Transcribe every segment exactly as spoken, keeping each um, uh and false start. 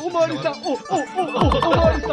おまわりさん、お、お、お、お、おまわりさん。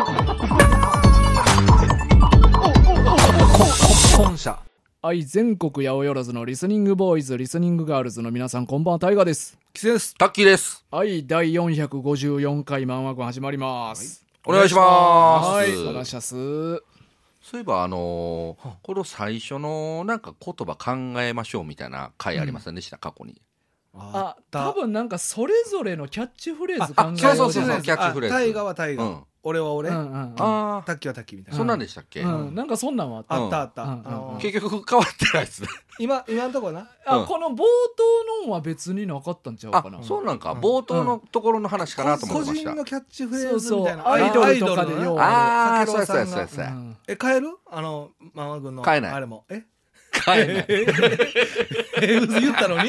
お、お、お、お、本社。はい、全国八百万のリスニングボーイズ、リスニングガールズの皆さん、こんばんは、タイガです。 キセです。 タッキーです。 はい、だいよんひゃくごじゅうよんかい漫画軍始まります。 はい、お願いします。 はい、お願いします。 そういえばあのー、この最初のなんか言葉考えましょうみたいな回ありませんでした、うん、過去に。 あ、多分なんかそれぞれのキャッチフレーズ考えよう。 そうそうそう、キャッチフレーズ。 タイガはタイガ、うん、俺は俺、うんうんうん、あタッキーはタッキーみたいな。 そんなんでしたっけ、 うんうん、なんかそんなんはあった、あった、うんあのー、結局変わってないですね。 今今のところな、あ、うん、この冒頭のは別になかったんちゃうかな。 あ、そうなんか、うん、冒頭のところの話かなと思ってました。 個人のキャッチフレーズみたいな。アイドルとかでようああ、そうやそうやそうや。 え、変える？あのママ軍の変えない。 あれもえ変えない。 え、言ったのに？え、どういう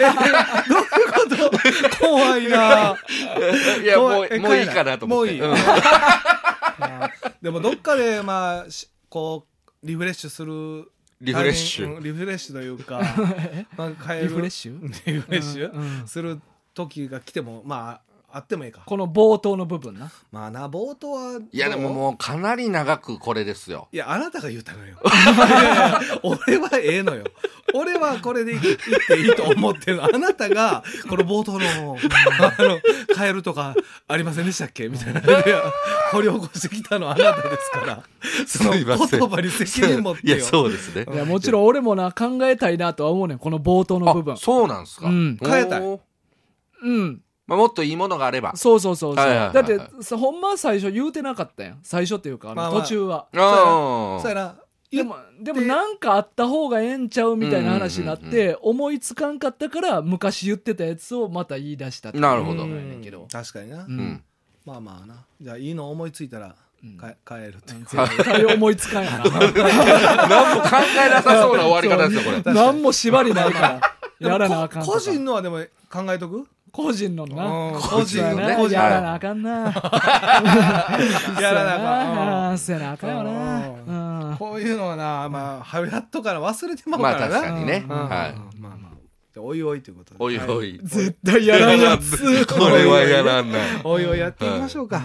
こと？怖いな。 いや、もうもういいかなと思って。もういい。うん、 でもどっかでまあこうリフレッシュする。 リフレッシュ、 うん、リフレッシュというか、まあ、変えるリフレッシュリフレッシュ、うんうん、する時が来てもまああってもいいか。この冒頭の部分な。まあな、冒頭はいやでももうかなり長くこれですよ。 いや、あなたが言ったのよ。いやいや俺はええのよ。俺はこれでいっていいと思ってる。あなたがこの冒頭のあの変えるとかありませんでしたっけみたいな掘り起こしてきたのはあなたですから。その言葉に責任持ってよ。 いや、そうですね。 いや、もちろん俺もな考えたいなとは思うねん、この冒頭の部分。 そうなんですか、うん、 変えたい。うん。 まあ、もっといいものがあれば。 そうそうそうそう、はいはいはいはい、だってほんまは最初言うてなかったやん。最初っていうかあの、まあまあ、途中はそうやな。でもでもなんかあった方がええんちゃうみたいな話になって、うんうんうん、思いつかんかったから昔言ってたやつをまた言い出したって。 なるほど。 確かにな、うん、まあまあな。じゃあいいの思いついたら変えるっていう、 絶対思いつかんやな。 何も考えなさそうな終わり方ですよこれ。 何も縛りないからやらなあかんとか。個人のはでも考えとく。個人のな、個人のね、やらなあかんな。やらなあかん。せなあかんよな。こういうのはな、まあはやっとから忘れてまうからな。 まあ確かにね。はい。まあまあおいおいということで。 おいおい。 絶対やらんやつ。 これはやらんな。 おいおいやっていきましょうか。うん。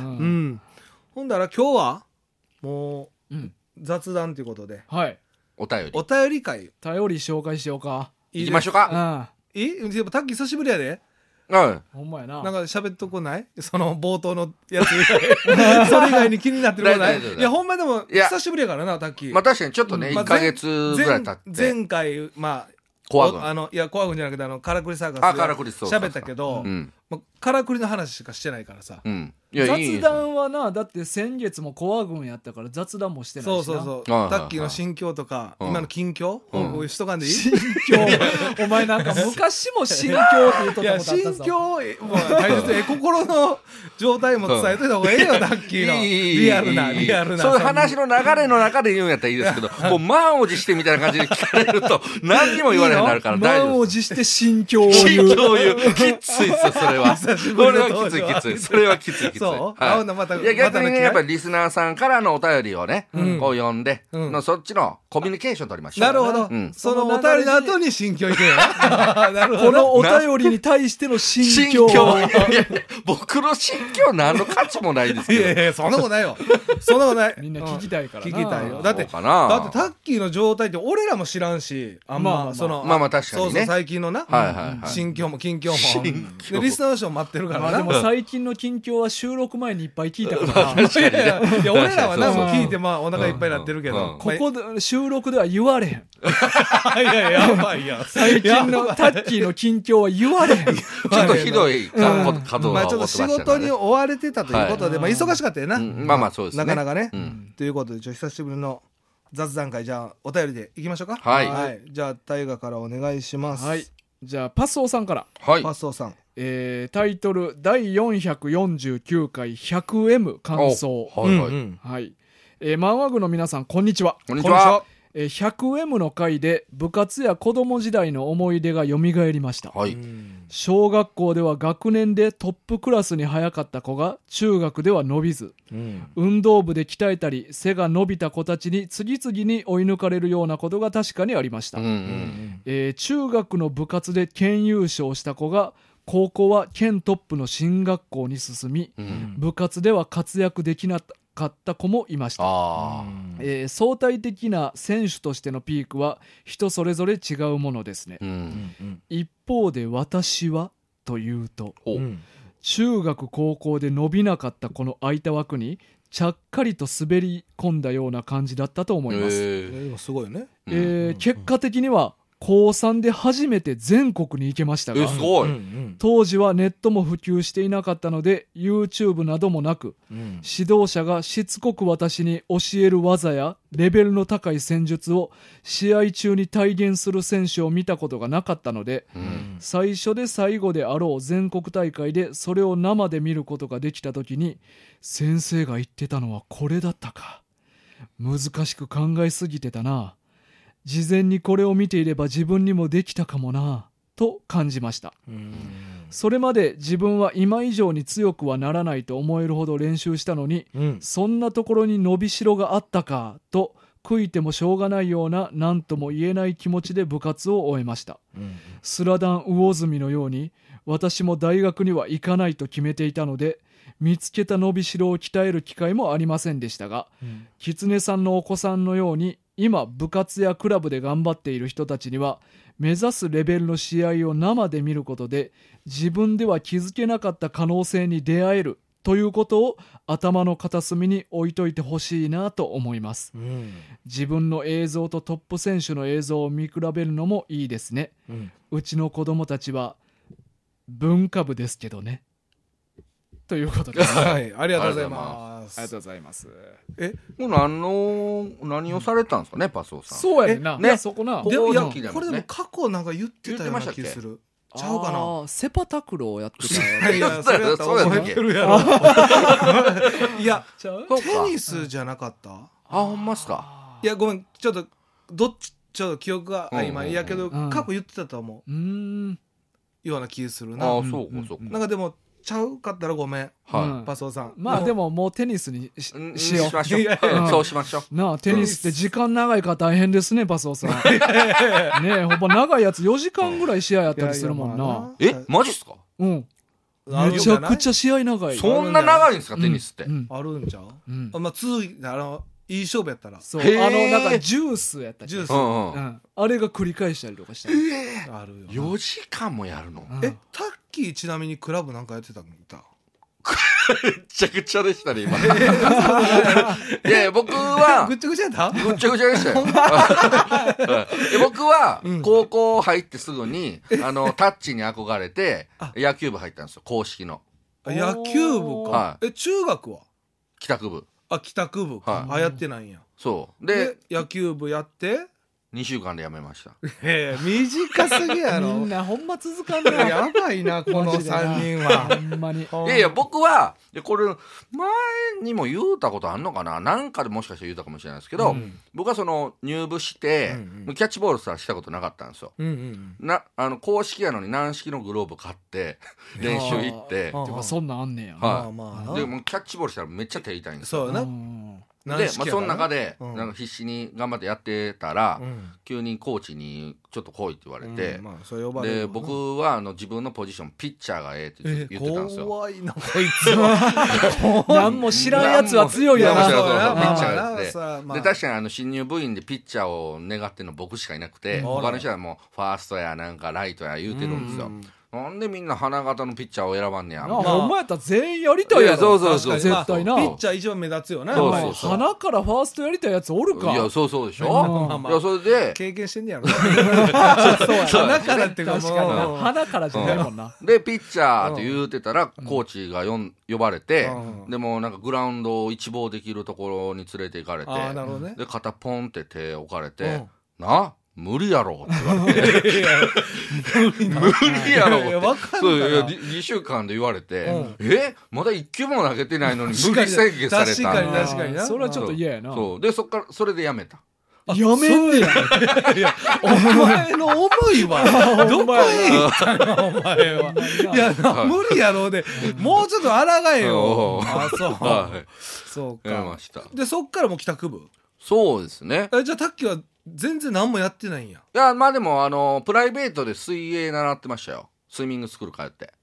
ほんだら今日はもう雑談ということで。はい。 お便り。 お便り会。便り紹介しようか。 行きましょうか。 いい？でもタッキー久しぶりやで。 はい。 ほんまやな。なんか喋っとこない？その冒頭のやつ以外。それ以外に気になってることない？いや、ほんまでも久しぶりやからな、タッキー。 まあ確かにちょっとね、いっかげつぐらい経って。 前回、まあ、 コア軍。 あの、いや、コア軍じゃなくて、あの、カラクリサーカス。 あ、カラクリそう。 喋ったけど、カラクリの話しかしてないからさ。うん。雑談はな、だって先月もコア軍やったから雑談もしてないしな。そうそうそう。タッキーの心境とか、今の近況をしとかんでいい？心境。お前なんか昔も心境って言うとったことあったぞ。心境、もう大切。え、心の状態も伝えといた方がええよ、タッキーの。リアルな、リアルな。 そういう話の流れの中で言うんやったらいいですけど、もう満を持してみたいな感じで聞かれると、何にも言われへんようになるから大丈夫。 満を持して心境を言う。 心境を言う。きついっすよ、それは。それはきつい、きつい。それはきつい、きつい。 そう、はい、またいや逆にね、やっぱりリスナーさんからのお便りをね、うん、こう読んで、うん、のそっちのコミュニケーション取りましょう。 なるほど、うん、そのお便りの後に心境いくよ。なるほど。このお便りに対しての心境。 心境。いやいや僕の心境何の価値もないですけど。 いやいや、そんなことないよ。そんなことない。みんな聞きたいからな。聞きたいよ。だって、だってタッキーの状態って俺らも知らんし、あんま、その、 まあまあ確かにね。 そうそう、最近のな、はいはいはい、心境も近況も。リスナーの人も待ってるからな。でも最近の近況は収録前にいっぱい聞いたからな。いやいや、俺らは何も聞いて、まあお腹いっぱいになってるけど、ここで収録では言われへん。いやいや、やばいや。最近のタッキーの近況は言われへん。ちょっとひどい稼働が起こってましたね。 まあちょっと仕事に追われてたということで、まあ忙しかったよな。 まあまあそうですね。 なかなかね。ということで、久しぶりの雑談会、じゃあお便りでいきましょうか。はい。じゃあ大河からお願いします。はい。じゃあパスオさんから。はい。パスオさん。えー、タイトルだいよんひゃくよんじゅうきゅうかい ひゃくエム 感想。はいはい、はい。えー、漫画部の皆さんこんにちは。 こんにちは。 えー、ひゃくエム の回で部活や子供時代の思い出がよみがえりました。はい。小学校では学年でトップクラスに早かった子が中学では伸びず、うん、運動部で鍛えたり背が伸びた子たちに次々に追い抜かれるようなことが確かにありました。うんうん、えー、中学の部活で県優勝した子が高校は県トップの進学校に進み、うん、部活では活躍できなかった子もいました。あ、えー、相対的な選手としてのピークは人それぞれ違うものですね、うん、一方で私はというと、うん、中学高校で伸びなかったこの空いた枠にちゃっかりと滑り込んだような感じだったと思います。 えー、すごいね、 えー、結果的にはこうさんで初めて全国に行けましたが、 すごい、 当時はネットも普及していなかったので YouTube などもなく、うん、指導者がしつこく私に教える技やレベルの高い戦術を試合中に体現する選手を見たことがなかったので、うん、最初で最後であろう全国大会でそれを生で見ることができた時に、先生が言ってたのはこれだったか、難しく考えすぎてたな、事前にこれを見ていれば自分にもできたかもなと感じました。うん、それまで自分は今以上に強くはならないと思えるほど練習したのに、うん、そんなところに伸びしろがあったかと悔いてもしょうがないような何とも言えない気持ちで部活を終えました。うん、スラダン魚住のように私も大学には行かないと決めていたので、見つけた伸びしろを鍛える機会もありませんでしたが、うん、狐さんのお子さんのように今部活やクラブで頑張っている人たちには、目指すレベルの試合を生で見ることで自分では気づけなかった可能性に出会えるということを頭の片隅に置いといてほしいなと思います。うん、自分の映像とトップ選手の映像を見比べるのもいいですね。うん、うちの子供たちは文化部ですけどね。ということです。 はい、ありがとうございます。 ありがとうございます。 え、もう何の何をされたんですかね、パソさん。 そうやねんな。ね、そこな。 でもいや、これでも過去なんか言ってたような気する。ちゃうかな。 セパタクローをやってたよ。 いや、それやったら覚えてるやろ。いや、テニスじゃなかった？あ、 ほんまっすか。 いや、ごめん、ちょっとどっちちょっと記憶が曖昧やけど、過去言ってたと思う。うん。ような気するな。 あ、そうかそうか。 なんかでも。ちゃうかったらごめん、はい、パソさん。 まあでももうテニスに し, しよう。 しましょう。うん、そうしましょう。 なあ、テニスって時間長いから大変ですね、パソさん。ねえ、ほんま長いやつよじかんぐらい試合やったりするもんな。 え、マジっすか？ うん。めちゃくちゃ試合長い。 そんな長いんですか、テニスって。 うんうん、あるんちゃう？うん、まあ続いてあのいい勝負やったら。 そう。あのなんかジュースやったり。 ジュース。うんうん。あれが繰り返したりとかしたり。 えー、あるよ。よじかんもやるの？ うん、え、タッキーちなみにクラブなんかやってたんだ？ めっちゃくちゃでしたね今。いやいや、僕はぐっちゃぐちゃやった？ ぐっちゃぐちゃでしたよ。僕は高校入ってすぐにあのタッチに憧れて野球部入ったんですよ、公式の。 野球部か。はい、え、中学は？ 帰宅部。 あ、帰宅部か。はい、あ、やってないんや。 そうで野球部やってにしゅうかんで辞めました。 ええ、短すぎやろ。 みんなほんま続かんな。 やばいな、このさんにんは。 ほんまに。 いやいや、僕は、これ、前にも言うたことあんのかな、なんかでもしかしたら言うたかもしれないですけど、うん、僕はその入部して、うんうん、キャッチボールさしたことなかったんですよ。うんうんうん、なあの公式やのに軟式のグローブ買って、練習行って。 てか、そんなんあんねや。 はい。まあ、でもキャッチボールしたらめっちゃ手痛いんですよ。 そうやな。 で、まあ、その中で、なんか必死に頑張ってやってたら、うん、急にコーチにちょっと来いって言われて、うんまあ、それ呼ばれるで僕はあの自分のポジションピッチャーがええって言ってたんですよ。 怖いなこいつは。 何も知らんやつは強いよな。 ピッチャーがええって。で確かにあの新入部員でピッチャーを願ってるの僕しかいなくて、うん、他の人はもうファーストやなんかライトや言うてるんですよ。うんなんでみんな花形のピッチャーを選ばんねや。 まあ、お前やったら全員やりたいやろ。 そうそうそう。 絶対な。 ピッチャー一番目立つよね。 そうそうそう。花からファーストやりたいやつおるか。 いや、そうそうでしょ。うん、いや、それで。 経験してんねやろ。そうや。花からっていうか、 確かに。花からじゃないもんな。 で、ピッチャーって言うてたら、コーチが呼ばれて、でもなんかグラウンドを一望できるところに連れて行かれて、で、肩ポンって手置かれて、な無理やろって言われて無理やろってそういやにしゅうかんで言われて、うん、えまだいっきゅうも投げてないのに無理宣言された。 確かに確かにな。 それはちょっと嫌やな。 そうでそっからそれでやめた。 やめんねや。 いやお前の思いはどこへ行ったのお前は。いや、はい、無理やろうで、もうちょっと抗えよ。あそう、はい、そうか。 やめました。 でそっからもう帰宅部。 そうですね。 じゃあタッキーは全然何もやってないんや。 いやまあでもあのプライベートで水泳習ってましたよ。スイミングスクール通って。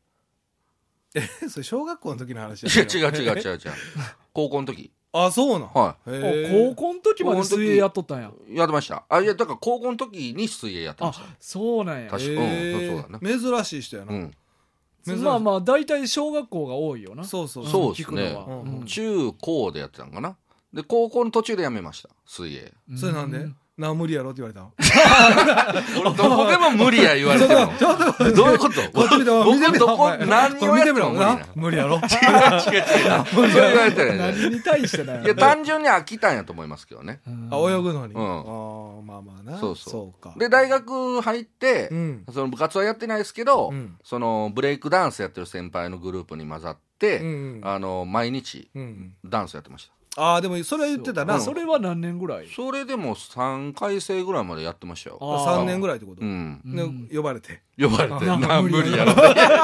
えそれ小学校の時の話や違う違う違う違う違う高校の時。 あそうなん、 はい、高校の時まで水泳やっとったんや。 やってました。あいやだから高校の時に水泳やってました。 あそうなんや。 確か、うん、そうだね。 珍しい人やな、うん、 まあまあ大体小学校が多いよな。 そうそうそうですね、うん、中高でやってたんかな。で高校の途中でやめました水泳。 それなんで、うんな無理やろって言われたの俺どこでも無理や言われてるのどういうことこっち見て僕どこ何をやっても無理やろ違う違う違うそう言われてる何に対してだよ。 いや単純に飽きたんやと思いますけどね。 あ泳ぐのに、 うん、 あまあまあな。 そうそうそうか。 で大学入って、うん、その部活はやってないですけど、うん、そのブレイクダンスやってる先輩のグループに混ざって、うん、あの毎日ダンスやってました。 ああでもそれは言ってたな。 そ, それは何年ぐらい？ それでもさんかい生ぐらいまでやってましたよ。 さんねんぐらいってこと、 うんね、呼ばれて呼ばれてな無理やろ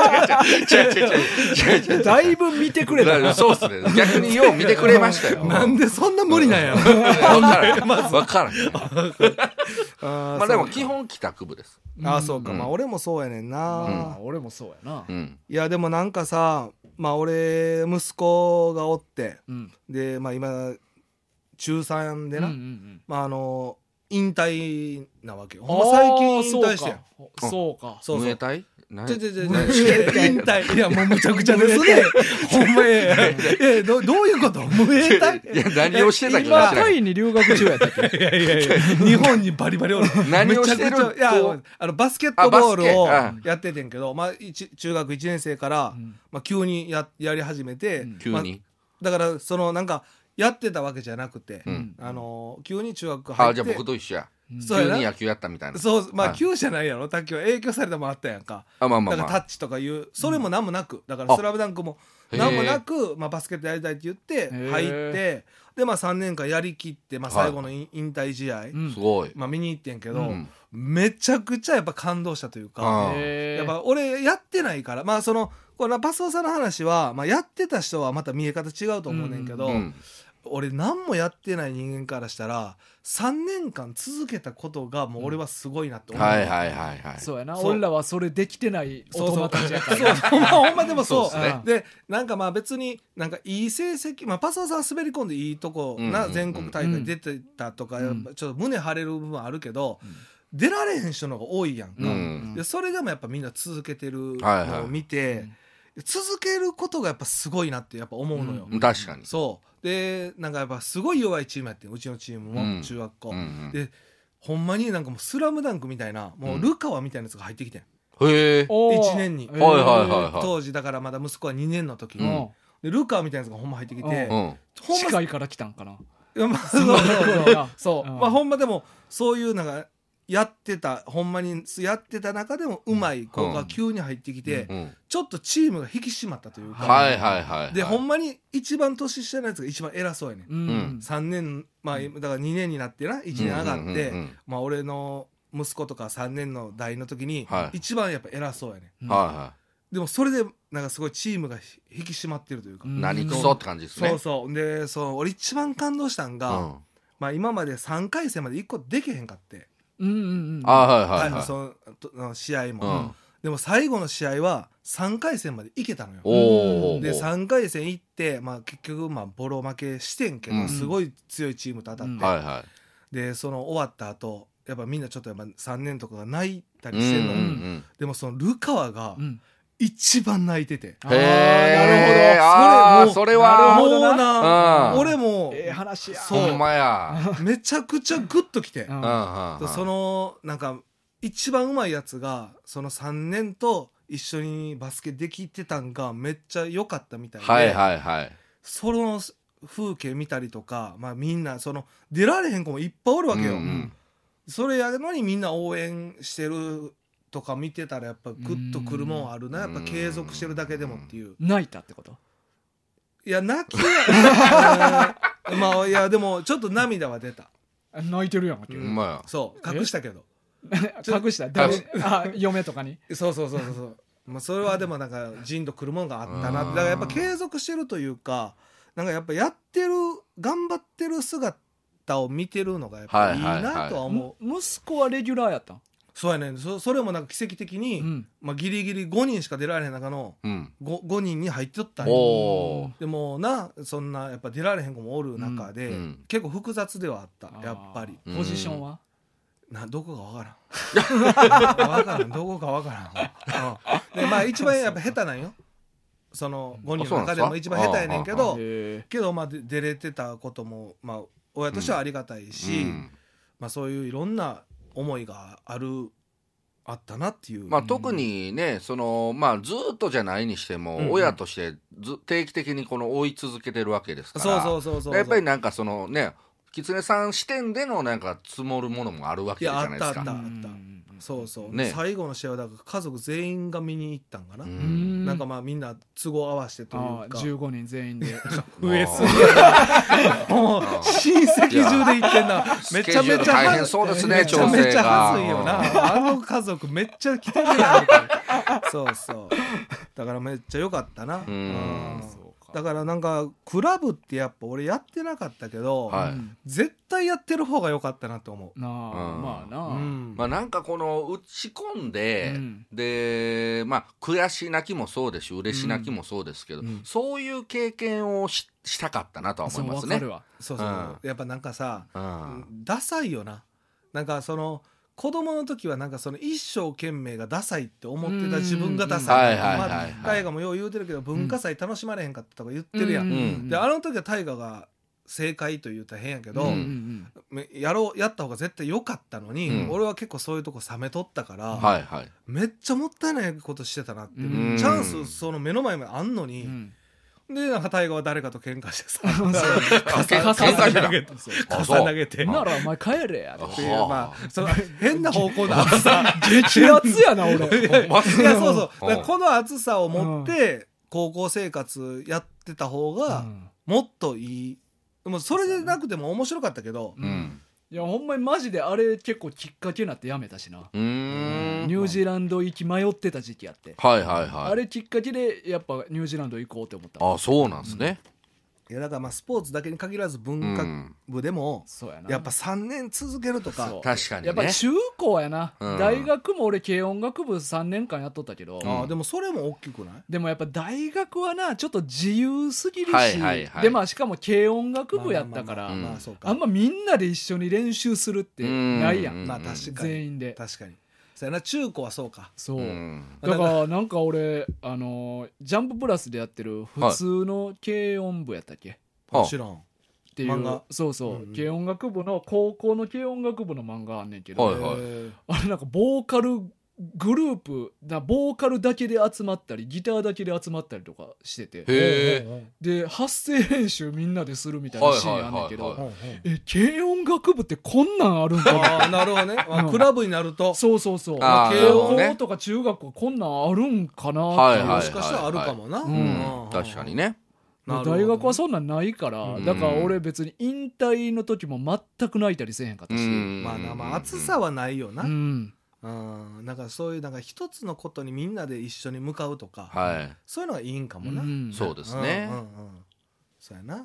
だいぶ見てくれた。 そうっすね逆によう見てくれましたよなんでそんな無理なんやろ分からん分からんまあでも基本帰宅部です。 ああそうか、まあ俺もそうやねんな。 俺もそうやな。 いやでもなんかさまあ俺息子がおってでまあ今中さんでな、まああの引退なわけよ。ほんま最近引退してん。 そうか。 そうそう。 ムエタイ？ ちょちょちょ引退。いやもうむちゃくちゃですね。ほんまえどどういうこと？ムエタイ？ いや何をしてたっけ？ 今タイに留学中やったっけ？ いやいやいや日本にバリバリおる。 何をしてる？ いやあのバスケットボールをやっててんけど、まあ中学いちねん生からまあ急にややり始めて、 急にだからそのなんかやってたわけじゃなくて、あの急に中学入って。 あじゃあ僕と一緒や。急に野球やったみたいな。 そうまあ球じゃないやろ。卓球は影響されたもあったやんか。 あまあまあだからタッチとかいうそれも何もなく、だからスラムダンクも何もなく、まあバスケットやりたいって言って入ってでまあさんねんかんやりきってまあ最後の引退試合すごいまあ見に行ってんけどめちゃくちゃやっぱ感動したというか、やっぱ俺やってないからまあそのこのパスオさんの話はまあやってた人はまた見え方違うと思うねんけど。俺何もやってない人間からしたらさんねんかん続けたことがもう俺はすごいなって思う、 うん、はいはいはいはいそうやな。俺らはそれできてない大人たちやからそうそうほんまでもそうそう、ね、でなんかまあ別になんかいい成績、まあ、パスワさん滑り込んでいいとこな、うん、全国大会出てたとか、うん、ちょっと胸張れる部分あるけど、うん、出られへん人の方が多いやんか、うん、でそれでもやっぱみんな続けてるのを見て、はいはい、続けることがやっぱすごいなってやっぱ思うのよ、 うん、確かにそうでなんかやっぱすごい弱いチームやってうちのチームも中学校、うんうん、でほんまになんかもうスラムダンクみたいなもうルカワみたいなやつが入ってきてん、 うん、へえいちねんに、 はいはいはいはい、 当時だからまだ息子はにねんの時に、うん、でルカワみたいなやつがほんま入ってきて、うん、 ほんま近いから来たんかな。 いやまあそうそうそうそう、うん、まあほんまでもそういうなんかやってたほんまにやってた中でもうまい子が急に入ってきて、うんうん、ちょっとチームが引き締まったというか、 はいはいはいはい、 でほんまに一番年下のやつが一番偉そうやねん、うん、さんねんまあだからにねんになってないちねん上がって、うんうんうんうん、まあ俺の息子とかさんねんの代の時に一番やっぱ偉そうやねん、はいはい、でもそれでなんかすごいチームが引き締まってるというか、 うん、何クソって感じですね。 そうそうでそう俺一番感動したんが、うん、まあ今までさんかい戦までいっこできへんかってうんうんうん、 あはいはいはい、 その試合も、うん、でも最後の試合はさんかい戦まで行けたのよ。 おでさんかい戦行って、まあ、結局まあボロ負けしてんけど、うん、すごい強いチームと当たって、うんはいはい、でその終わった後やっぱみんなちょっとやっぱさんねんとかが泣いたりしてんの、うんうんうん、でもそのルカワが、うん一番泣いてて。 へえ。なるほど。それは。 なるほどな。俺も。 ええ話や。 ほんまや。 めちゃくちゃグッときて。うん、そのなんか一番うまいやつがそのさんねんと一緒にバスケできてたんがめっちゃ良かったみたいで。 はいはいはい。 その風景見たりとか、まあみんなその出られへん子もいっぱいおるわけよ。うんうん、それやのにみんな応援してる。とか見てたらやっぱグッとくるもんあるなやっぱ継続してるだけでもっていう泣いたってこと？ いや泣きはまあいやでもちょっと涙は出た。 泣いてるやん、 うん、 そう隠したけど隠した誰あ嫁とかにそうそうそうそう、まあ、それはでもなんかじんとくるもんがあったなだからやっぱ継続してるというかなんかやっぱやってる頑張ってる姿を見てるのがやっぱいいなとは思う、 はいはいはい、息子はレギュラーやったん？ そうやね そ, それもなんか奇跡的に、うんまあ、ギリギリごにんしか出られへん中の 5, 5人に入っておったんよ。でもなそんなやっぱ出られへん子もおる中で、うん、結構複雑ではあったやっぱり。 ポジションはなどこかわからんわからんどこかわからん、うん、でまあ一番やっぱ下手なんよそのごにんの中でも一番下手やねんけどけどまあ出れてたこともまあ親としてはありがたいし、うん、まあそういういろんな思いがあるあったなっていう、 まあ、特にねその、まあ、ずっとじゃないにしても、うんうん、親としてず定期的にこの追い続けてるわけですから、 そうそうそうそうやっぱりなんかそのね狐さん視点でのなんか積もるものもあるわけじゃないですか。 いやあったあったあったそうそう、ね、最後の試合はだから家族全員が見に行ったんかな。んなんかまあみんな都合合わせてというかじゅうごにん全員で増えすぎもう親戚中で行ってんな。めちゃめちゃ大変そうですね調整が。 めちゃめちゃはずいよなあの家族めっちゃ来てるやんみたいなそうそうだからめっちゃ良かったな。うんうんだからなんかクラブってやっぱ俺やってなかったけど、はい、絶対やってる方が良かったなと思う。 なあ、うん、まあなあ、 うんまあ、なんかこの打ち込んで、うん、でまあ悔し泣きもそうですし嬉し泣きもそうですけど、うん、そういう経験を し, したかったなとは思いますね。 そう分かるわそうそう、うん、やっぱなんかさ、うん、ダサいよな。なんかその子供の時はなんかその一生懸命がダサいって思ってた自分がダサい。大河もよう言うてるけど文化祭楽しまれへんかったとか言ってるやん、うん、であの時は大河が正解と言うたら変やけど、うんうん、やろうやった方が絶対良かったのに、うん、俺は結構そういうとこ冷めとったから、はいはい、めっちゃもったいないことしてたなって、うん、チャンスその目の前まであんのに、うんでなんか大河は誰かと喧嘩してさ傘投げて傘投げてならお前帰れやっていうまあその変な方向の暑さ激熱やな俺いやそうそうこの暑さを持って高校生活やってた方がもっといい。もうそれでなくても面白かったけど、 うんいやほんまにマジであれ結構きっかけになってやめたしな。うーんニュージーランド行き迷ってた時期あってはいはいはいあれきっかけでやっぱニュージーランド行こうって思った。 あそうなんですね、うんいやだからまあスポーツだけに限らず文化部でも、うん、や, やっぱさんねん続けるとか確かに、ね、 やっぱ中高やな、うん、大学も俺軽音楽部さんねんかんやっとったけど、 うん、あでもそれも大きくない？ でもやっぱ大学はなちょっと自由すぎるし、はいはいはい、でまあしかも軽音楽部やったからあんまみんなで一緒に練習するってないやん、 んまあ確かに全員で確かにそうやな中高はそうかそう、うん、だからなんか俺あのジャンププラスでやってる普通の軽音部やったっけ、 はい、もちろんっていう漫画そうそう、うんうん、軽音楽部の高校の軽音楽部の漫画あんねんけど、はいはい、あれなんかボーカルグループだボーカルだけで集まったりギターだけで集まったりとかしててへで発声練習みんなでするみたいなシーンあんねんけど、はいはいはいはい、え軽音楽部ってこんなんあるんかなあなるほどね、まあ、クラブになるとそうそうそう軽音とか中学校こんなんあるんかなって、はいはいはいはい、 もしかしたらあるかもな、 うん、確かにね大学はそんなんないから、うん、だから俺別に引退の時も全く泣いたりせえへんかったし、うん、 まあなまあ暑さはないよな、うんうん、なんかそういうなんか一つのことにみんなで一緒に向かうとか、はい、そういうのがいいんかもな、うん、 そうですね、うんうんうん、 そうやな、うん、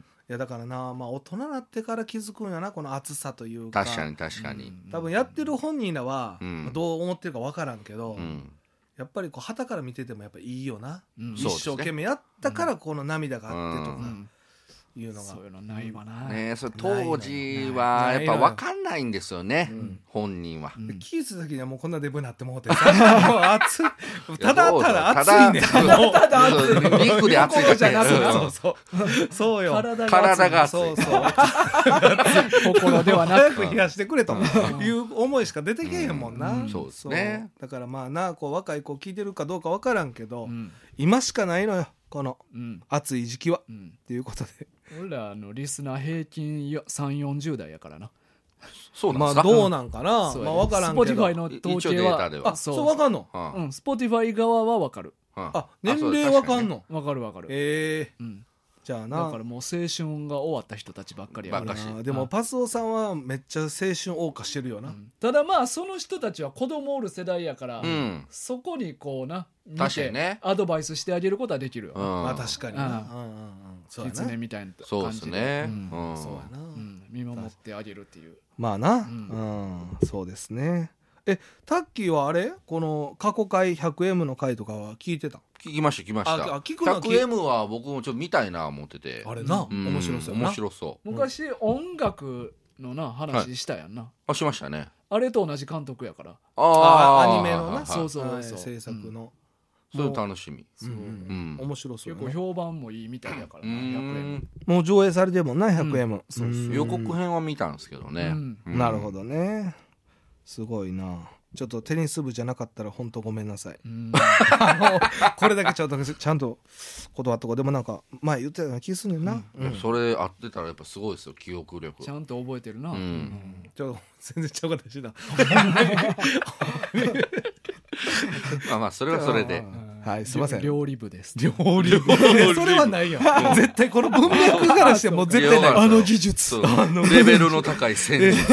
いやだからな、まあ、大人になってから気づくんやなこの暑さというか確かに確かに、うん、 多分やってる本人らは、うんまあ、どう思ってるか分からんけど、うんやっぱりこう旗から見ててもやっぱいいよな、うん、一生懸命やったからこの涙があってとか、うんいうのがそういうのないわな、 ね、それ当時はやっぱ分かんないんですよね、うん、本人は、 うん、キースだけにはもうこんなデブなってもうてさもう暑いただただ暑いねただ暑いね肉で暑いだけじゃなくそうそうそうよ体が暑いそうそう心ではなく早く冷やしてくれという思いしか出てけへんもんな、 うんうん、そうですねだからまあなこう若い子聞いてるかどうか分からんけど、うん、今しかないのよこの暑い時期は、うん、っていうことで俺らのリスナー平均さんじゅう、よんじゅう代やからな。 そうなんですか。まあどうなんかな。うん、まあ分からんけど。 Spotify の統計は。 あ、そう分かんの。 うん。Spotify 側は分かる。 あ、年齢分かんの。 分かる分かる。 ええ。うん。じゃあな。 だからもう青春が終わった人たちばっかりやからな。でもパスオさんはめっちゃ青春謳歌してるよな。うん、 ただまあその人たちは子供おる世代やから、うん、そこにこうな見てねアドバイスしてあげることはできるよ。 うん、まあ確かにな。うんうんうん。 狐みたいな感じでそうですね、 うんうん、そうやな、うん、見守ってあげるっていうまあな、うんうん、そうですね。 えタッキーはあれこの過去回 ひゃくエム の回とかは聞いてた？ 聞きました聞きました。あ聞くの ひゃくエム は僕もちょっと見たいな思ってて、 あれな、うん、面白そう面白そう。 昔音楽のな話したやんな、はい、 あしましたね。 あれと同じ監督やから。 ああアニメのな、 はい、そうそうそう、 制作の、うん、 それ楽しみ、 うんうん、面白そう、 ね、結構評判もいいみたいやからな。ひゃくエムもう上映されてもな ひゃくエム、うん、 そうそう予告編は見たんですけどね、 うんうん、なるほどね。すごいな。ちょっとテニス部じゃなかったら本当ごめんなさい、うん、あのこれだけちゃんとちゃんと断っとこう。でもなんか前言ってたような気すんねんな、 うんうん、それ合ってたらやっぱすごいですよ記憶力。 ちゃんと覚えてるな、うんうん、 ちょっと全然ちゃうかったしなまあまあそれはそれではいすいません。 料理部です。 料理部それはないよ絶対この文脈からしてもう絶対ない。あの技術あのレベルの高い戦術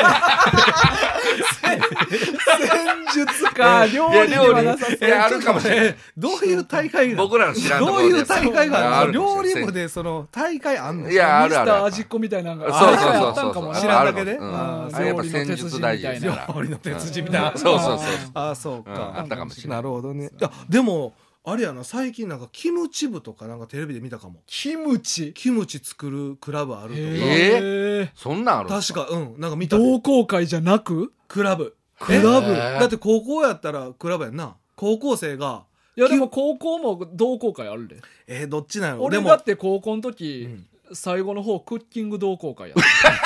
戦術か料理ではなさそう。 いやあるかもしれない。 どういう大会が僕らの知らんところでどういう大会があるの？料理部でその大会あんの？ いやあるある。 ミスター味っ子みたいなのがそうそうあったんかも知らんだけで。 やっぱ戦術大事ですから。 料理の鉄人みたいな。 そうそうそう。 あそうか。 あったかもしれない。 なるほどね。いやでもあれやな最近なんかキムチ部とかなんかテレビで見たかも。 キムチキムチ作るクラブあるとか。 えそんなんある？ 確かうんなんか見た。 同好会じゃなくクラブ。 クラブだって高校やったらクラブやんな。高校生がいやでも高校も同好会あるで。 えー、どっちなの？ 俺だって高校の時、うん最後の方クッキング同好会や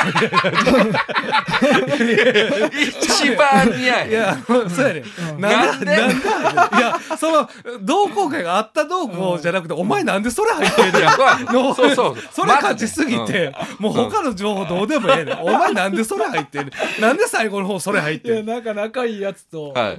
一番似合い。 いやそうやねん。なんでなんでいやその同好会があった同好じゃなくて、うん、お前なんでそれ入ってんの、うん、そうそうそれ勝ちすぎて、うん、もう他の情報どうでもええねん、うん、お前なんでそれ入ってんねんなんで最後の方それ入ってんいやなんか仲いいやつと、はい、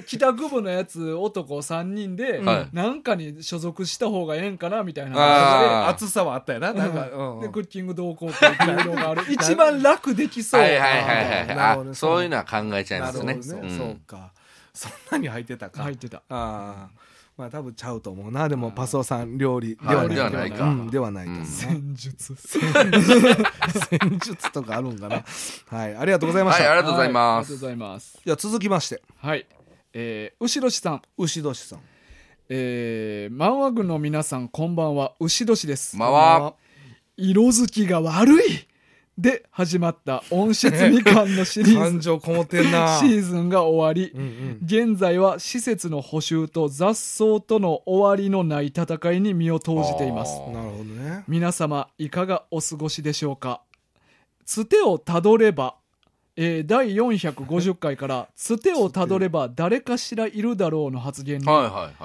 帰宅部のやつ男さんにんで、はい、なんかに所属した方がええんかなみたいな熱さはあったよな。なんか、うんでクッキング同好会っていうのがある一番楽できそう。 はいはいはいはい。そういうのは考えちゃいますね。 そうかそんなに入ってたか。 入ってた。 あまあ多分ちゃうと思うな。でもパソさん料理ではないか。ではないか。 戦術戦術とかあるんかな。はいありがとうございました。 はいありがとうございます。 ありがとうございます。 じゃあ続きましてはいえ牛年さん牛年さんえー、漫画軍の皆さんこんばんは牛年です。 まわ色づきが悪いで始まった温室みかんのシリーズ感情こもってんなシーズンが終わり、うんうん、現在は施設の補修と雑草との終わりのない戦いに身を投じています。 なるほどね。 皆様いかがお過ごしでしょうか。つてをたどればえー、だいよんひゃくごじゅっかいからつてをたどれば誰かしらいるだろうの発言に、はいはいはい、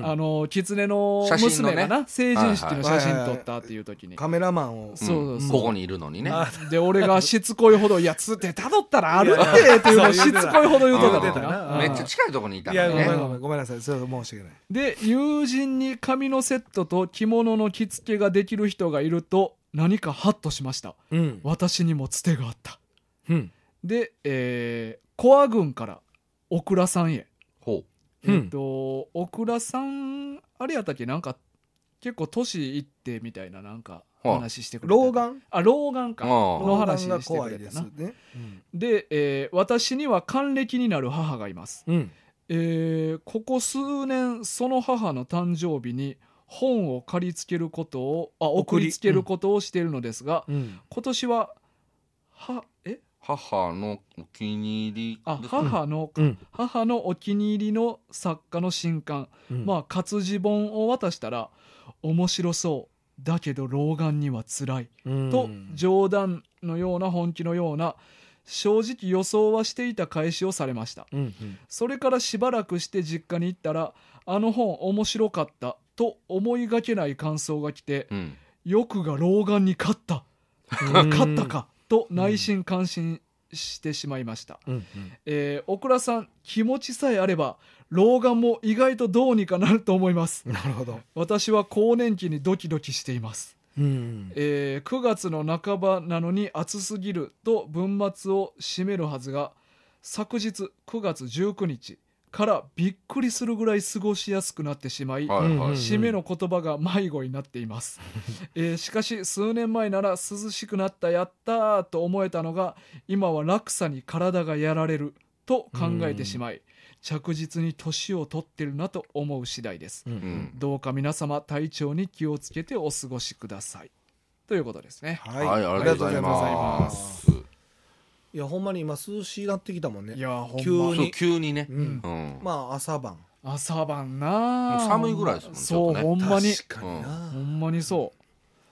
あの狐の娘がな、ね、成人式の写真撮ったっていう時に、 カメラマンをそうそうそう、ここにいるのにね。 で俺がしつこいほどいやつてたどったらあるってっていうのをしつこいほど言うとったな。めっちゃ近いところにいたからね。いやごめんごめんごめんなさいそれ申し訳ない。 で友人に髪のセットと着物の着付けができる人がいると何かハッとしました、うん、私にもつてがあった、うんで、えー、コア軍からオクラさんへ。ほう。えっと、オクラさん、あれやったっけなんか、結構年いってみたいななんか話してくれた。 老眼あ、老眼か。の話してくれたな。 ですね。うん、 で、えー、私には還暦になる母がいます。うんえー、ここ数年、その母の誕生日に本を借りつけることを、あ、送りつけることをしているのですが、うん、今年は、は、え母のお気に入りあ母の、うん、母のお気に入りの作家の新刊、うん、まあ活字本を渡したら面白そうだけど老眼には辛い、うん、と冗談のような本気のような正直予想はしていた返しをされました、うんうん、それからしばらくして実家に行ったらあの本面白かったと思いがけない感想が来て、うん、欲が老眼に勝った勝ったかと内心感心してしまいました、うんうんえー、オクラさん気持ちさえあれば老眼も意外とどうにかなると思います。 なるほど。 私は更年期にドキドキしています、うんえー、くがつの半ばなのに暑すぎると文末を締めるはずが昨日くがつじゅうくにちからびっくりするぐらい過ごしやすくなってしまい、はいはい、締めの言葉が迷子になっています、えー、しかし数年前なら涼しくなったやったーと思えたのが今は落差に体がやられると考えてしまい、着実に年を取ってるなと思う次第です、うん、どうか皆様体調に気をつけてお過ごしくださいということですね。 はい、はい、ありがとうございます。 いやほんまに今涼しいなってきたもんね。 いやほんま急に急にね、 うんうん、まあ朝晩朝晩な寒いぐらいですもんね。 そう、ね、ほんまに確かにな、うん、 ほんまにそう。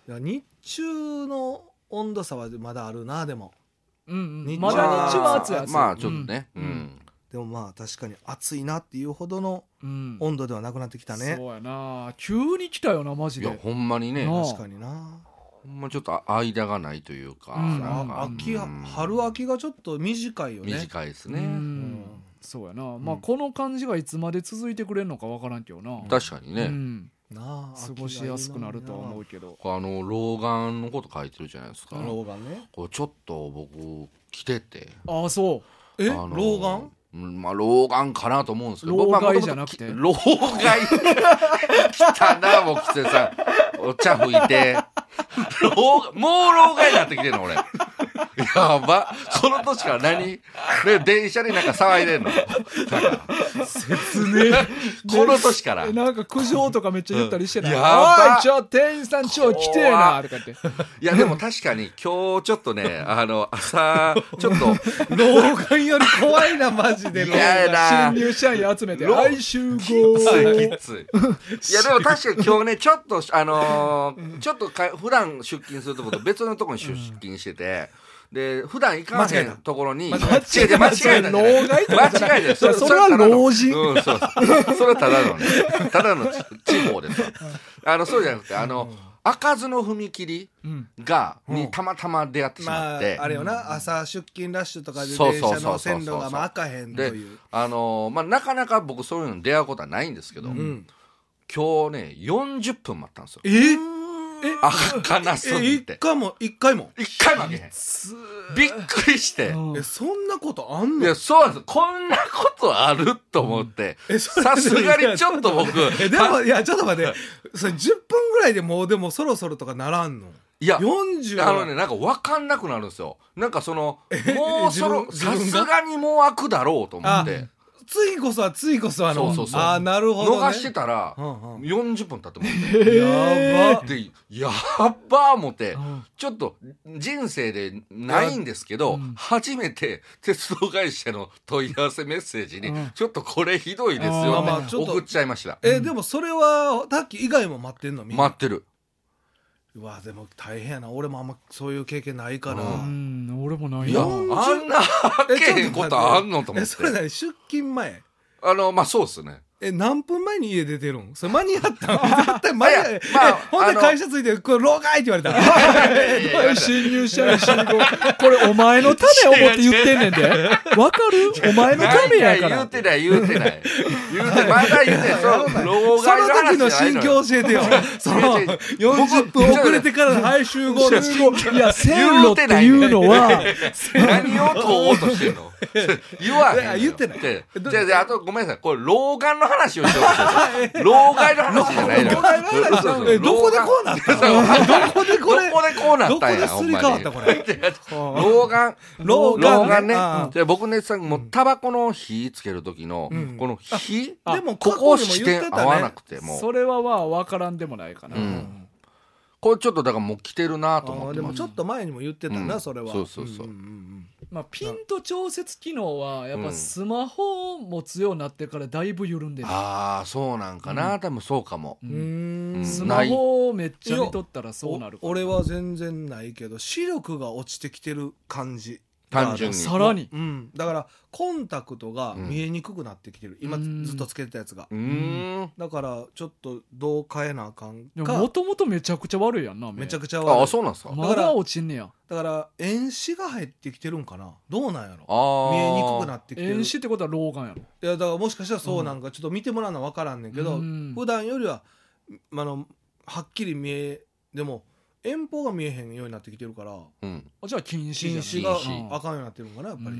いや日中の温度差はまだあるな。でも、 うんうん、まだ日中は暑い暑い。 まあちょっとね、うんうん、 でもまあ確かに暑いなっていうほどの温度ではなくなってきたね、 うん、そうやな。急に来たよなマジで。 いやほんまにね。 確かにな。 ほんまちょっと間がないというか、うん、 なんか秋、うん、春秋がちょっと短いよね。 短いですね、うんうん、そうやな。まあこの感じがいつまで続いてくれるのかわからんけどな。 確かにね、うん、 な過ごしやすくなるとは思うけど。 あの老眼のこと書いてるじゃないですか。 老眼ね。 これちょっと僕来てて。 ああそう。 え、あのー、老眼？ まあ老眼かなと思うんですけど。 老害じゃなくて。 老害。来たなもうきつさん。お茶吹いて。老もう老害になってきてんの俺。やば。その年から何で電車でなんか騒いでんの。 説明。 この年から。 なんか苦情とかめっちゃ言ったりしてない。 やば。 おいちょ店員さん超来てえなとか言って。 いやでも確かに今日ちょっとねあの朝ちょっと老眼より怖いなマジで。 いやな。 新入社員集めて来集合。きついきつい。いやでも確かに今日ねちょっとあのー、ちょっとか普段出勤するところと別のところに出勤してて。で普段行かへんところに間違えた間違えた老害とかじゃない。 間違えた。 それは老人。 うんそうそう。それはただのねただの地方ですわ。あのそうじゃなくてあの開かずの踏切がにたまたま出会ってしまって、 あれよな朝出勤ラッシュとかで電車の線路が開かへんという。 あのまあなかなか僕そういうの出会うことはないんですけど、今日ねよんじゅっぷん待ったんですよ。 ええ開かなすぎて。 一回も一回も一回も開けへん。びっくりして。 えそんなことあんの？ いやそうなんです。こんなことあると思って。さすがにちょっと僕。 えでもいやちょっと待って。それじゅっぷんぐらいでもうでもそろそろとかならんの？ いやよんじゅうあのねなんか分かんなくなるんですよ。なんかそのもうそろさすがにもう開くだろうと思って。 次こそは次こそはの。 そうそうそう。 あなるほど、ね。 逃してたらよんじゅっぷん経ってもやばでやっば思って、ちょっと人生でないんですけど、初めて鉄道会社の問い合わせメッセージにちょっとこれひどいですよって送っちゃいました。 えでもそれはタッキー以外も待ってんの？みんな待ってる。 うわでも大変やな。俺もあんまそういう経験ないから。 うん俺もないな。あんな開けへんことあんのと思って。 えそれ何出勤前？ あのまあそうっすね。 え何分前に家出てるん？それ間に合ったん？絶対間に合う。まあほんで会社着いてこれ老害って言われたら新入社員集合。これお前のため思って言ってんねんで。わかる？お前のためやから。 言うてない言うてない。言うてまだ言うてない。老害の話の心境教えてよ。そのよんじゅっぷん遅れてからのはい集合です。 いや線路っていうのは何を問おうとしてんの？言わへん。 言ってない。 じゃああとごめんなさい。これ老眼の話をしようとしてる。老害の話じゃないのよ。 老害の話。どこでこうなったの？どこでこれ？ どこでこうなったんや。 どこですり替わったこれ？ 老眼。 老眼ね。じゃあ僕ねさもうタバコの火つける時のこの火でもここ視点合わなくてもそれはまあ分からんでもないかな。 これちょっとだからもう来てるなと思って。 でもちょっと前にも言ってたなそれは。 そうそうそう。 まあ、ピント調節機能はやっぱスマホを持つようになってからだいぶ緩んでる。 ああそうなんかな、多分そうかも。 うんスマホをめっちゃ見とったらそうなるか。 俺は全然ないけど視力が落ちてきてる感じ。 単純にさらに、 うん、だからコンタクトが見えにくくなってきてる、うん、今ずっとつけてたやつが。うんだからちょっとどう変えなあかんか。 もともとめちゃくちゃ悪いやんな。 めちゃくちゃ悪い。 あそうなんすか。 まだ落ちんねや。 だから遠視が入ってきてるんかな。どうなんやろ。あ見えにくくなってきてる。 遠視ってことは老眼やろ。 いやだからもしかしたらそうなんか、うん、ちょっと見てもらうのは分からんねんけど、うん、普段よりはあのはっきり見えでも遠方が見えへんようになってきてるから、 うん、じゃあ近視じゃん。 近視があかんようになってるのかなやっぱり。うん、うん、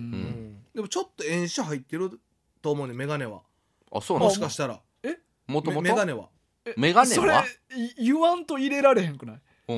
でもちょっと遠視入ってると思うねメガネは。 あそうなんもしかしたらえもともとメガネはメガネはそれ言わんと入れられへんくない？ うん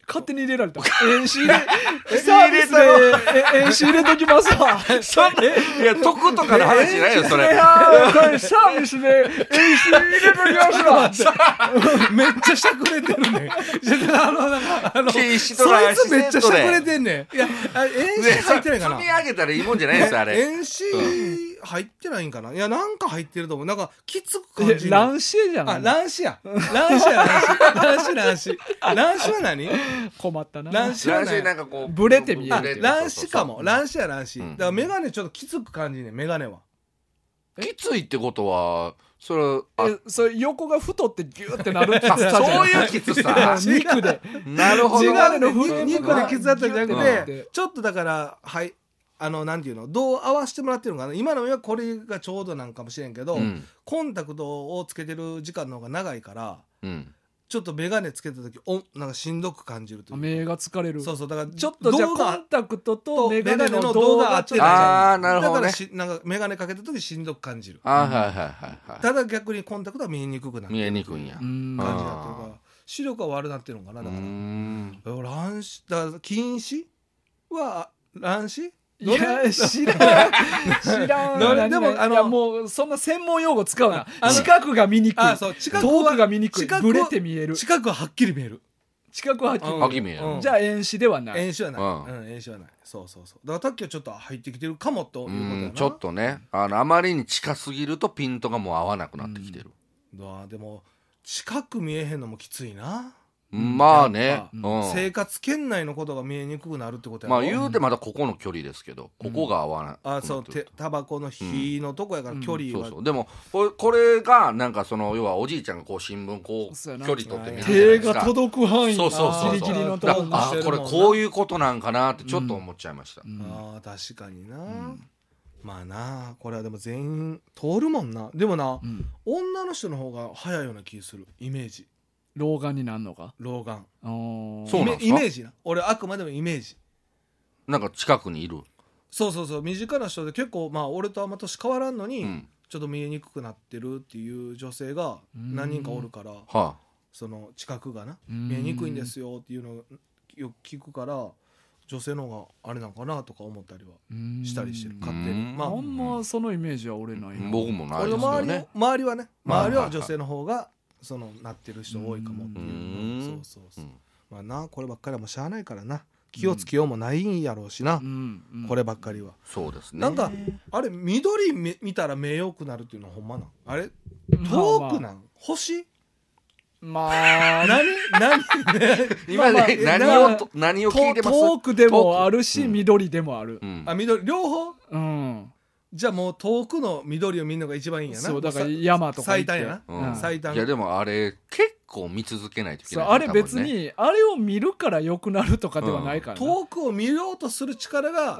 勝手に入れられた。遠視入れ、サービスで遠視入れときますわ。 そんいや、得とかの話じゃないよ、それ。 いやこれサービスで遠視入れときますわ。 めっちゃしゃくれてるね。あの、なんか、あの、そいつめっちゃしゃくれてんねん。いや、遠視入ってないかな。 積み上げたらいいもんじゃないです、あれ。 遠視入ってないんかな。いや、なんか入ってると思う。なんか、きつく感じる。 乱視じゃない。 あ、乱視や。乱視や、乱視。乱視、乱視。乱視は何？ 困ったな。 乱視は何？ なんかこう、 ブレて見える。 乱視かも。乱視や乱視。だからメガネちょっときつく感じね、メガネは。 きついってことは、それ、 え、それ横が太ってギューってなるってそういうきつさ。 肉で。 なるほど。 違うね、肉できつだったんじゃなくて、ちょっとだから、はい。あのなんていうのどう合わせてもらってるのかな。今のはこれがちょうどなんかもしれんけど、うん、コンタクトをつけてる時間の方が長いから、うん、ちょっと眼鏡つけた時おなんかしんどく感じるというか目が疲れる。 そうそうだからちょっとじゃあコンタクトと眼鏡の動画合ってない。 ああなるほどね。 だからしなんか眼鏡かけた時しんどく感じる。 あはいはいはいはい。 ただ逆にコンタクトは見えにくくなる。 見えにくいんや。 感じになってるから視力は悪なってるのかな。だから乱視だから近視は乱視いや知らん知らんでもあのいやもうそんな専門用語使うな。近くが見にくい。あそう近く遠くが見にくい。ブレて見える。 近くははっきり見える。 近くははっきり見える。じゃあ遠視ではない。 遠視はない。うん遠視はない。そうそうそう。だからタッキーはちょっと入ってきてるかもということやな。 ちょっとねあのあまりに近すぎるとピントがもう合わなくなってきてる。 でも近く見えへんのもきついな。 まあね、 うん、生活圏内のことが見えにくくなるってことやろ。まあ言うてまだここの距離ですけど、ここが合わない、 うん、あそうタバコの火のとこやから距離は、 うん、そうそうでもこれがなんかその要はおじいちゃんがこう新聞こう距離取って見る手が届く範囲そうそうそうギリギリのところあこれこういうことなんかなってちょっと思っちゃいました、 うんうん、あ確かにな、うん、まあなこれはでも全員通るもんな。でもな、うん、女の人の方が早いような気するイメージ。 老眼になるのか老眼そうなんイメージな。俺あくまでもイメージなんか近くにいる。 そうそうそう身近な人で結構まあ俺とあんま年変わらんのに、うん、ちょっと見えにくくなってるっていう女性が何人かおるから、はあ、その近くがな見えにくいんですよっていうのをよく聞くから女性の方があれなんかなとか思ったりはしたりしてる勝手に。 まああんまそのイメージは俺ないな。 僕もないですよね。 周りはね周りは女性の方がそのなってる人多いかもっていう。そうそうそう、うん、まあなこればっかりはもうしゃあないからな気をつけようもないんやろうしな、うんうん、こればっかりは。 そうですね。 なんかあれ緑見たら目よくなるっていうのはほんまなんあれ遠くなん、まあまあ、星まあ何何今ね何を何を聞いてます。 遠くでもあるし、うん、緑でもある、 うん、あ緑両方うんじゃあもう遠くの緑を見るのが一番いいんやな。 そうだから山とか最短やな、うん、最短。 いやでもあれ結構見続けないといけない、 そうあれ別に、ね、あれを見るから良くなるとかではないから、 うん、遠くを見ようとする力が、 うん、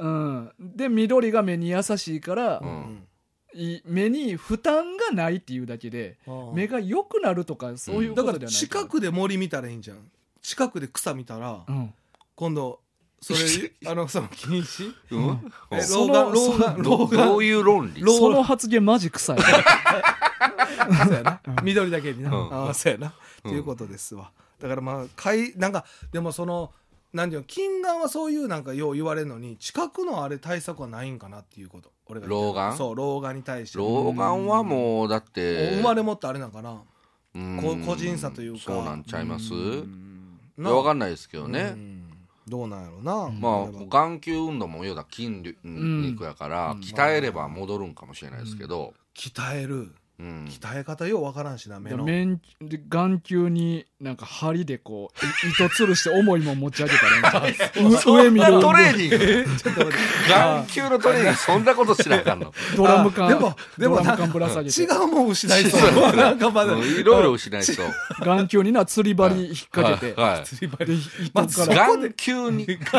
で緑が目に優しいから、うん、目に負担がないっていうだけで、うん、目が良くなるとかそういうことではないから、うん、だから近くで森見たらいいんじゃん。近くで草見たら、うん、今度それあのその禁止、うん、え老眼老眼老眼どういう論理。 その発言マジ臭いそうやな、うん、緑だけにな、うん、あそうやな、うん、ということですわ。だからまあかいなんかでもそのなんていうの近眼はそういうなんかよう言われるのに近くのあれ対策はないんかなっていうこと。俺が老眼そう老眼に対して老眼はもうだって生まれもってあれなんかなこ個人差というかそうなんちゃいます。いや分かんないですけどね。 どうなんやろうな、 まあ眼球運動もようだ筋肉やから、うん、鍛えれば戻るんかもしれないですけど、うん、 鍛える、うん、鍛え方ようわからんしな。目の眼球になんか針でこう糸つるして重いもん持ち上げたらいいんちゃう上見るトレーニング眼球のトレーニングそんなことしなあかんの。 ドラム缶でもでもドラム缶ぶら下げて違うもん失いそうなんかまだいろいろ失いそう。 眼球にな釣り針引っ掛けて、 はいはい、 釣り針まず眼球にで